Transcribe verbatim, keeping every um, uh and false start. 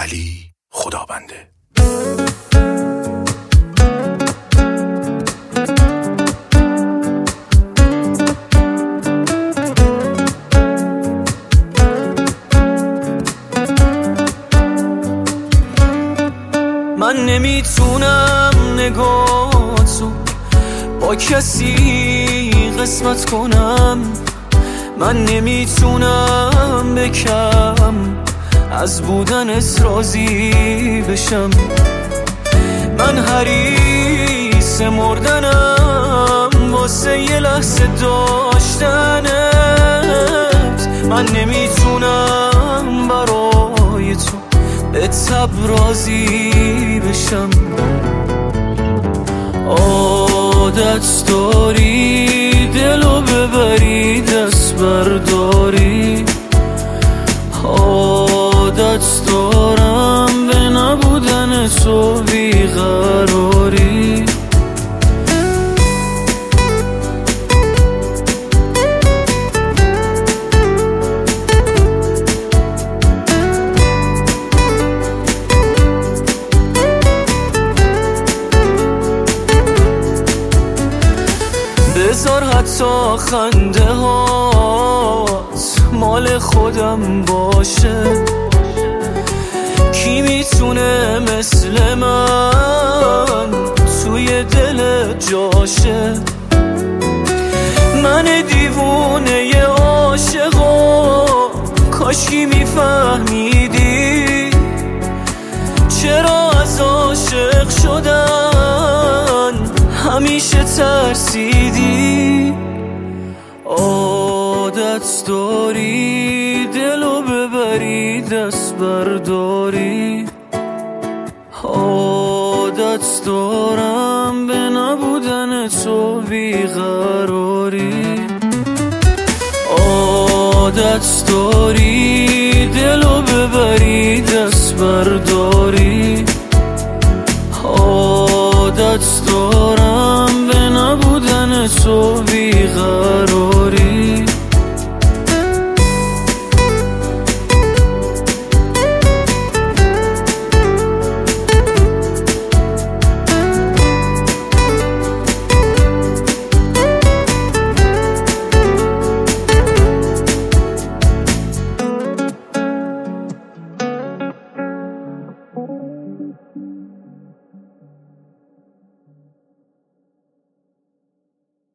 علی خدابنده. من نمیتونم نگاهتو با کسی قسمت کنم، من نمیتونم بکم از بودنت راضی بشم. من حریص مردنم واسه یه لحظه داشتنت، من نمیتونم برای تو به تب راضی بشم. عادت داری دلو ببری دست برداری، عادت دارم به نبودن تو بیقراری. بذار حتی خنده هات مال خودم باشه، کی میتونه مثل من توی دل جاشه. من دیوونه ی عاشقا کاشکی میفهمیدی چرا از عاشق شدن همیشه ترسیدی. عادت داری دلو ببری دست برداری، عادت دارم به نبودن تو بیقراری. عادت داری دلو ببری دست برداری، عادت دارم به نبودن تو بیقراری.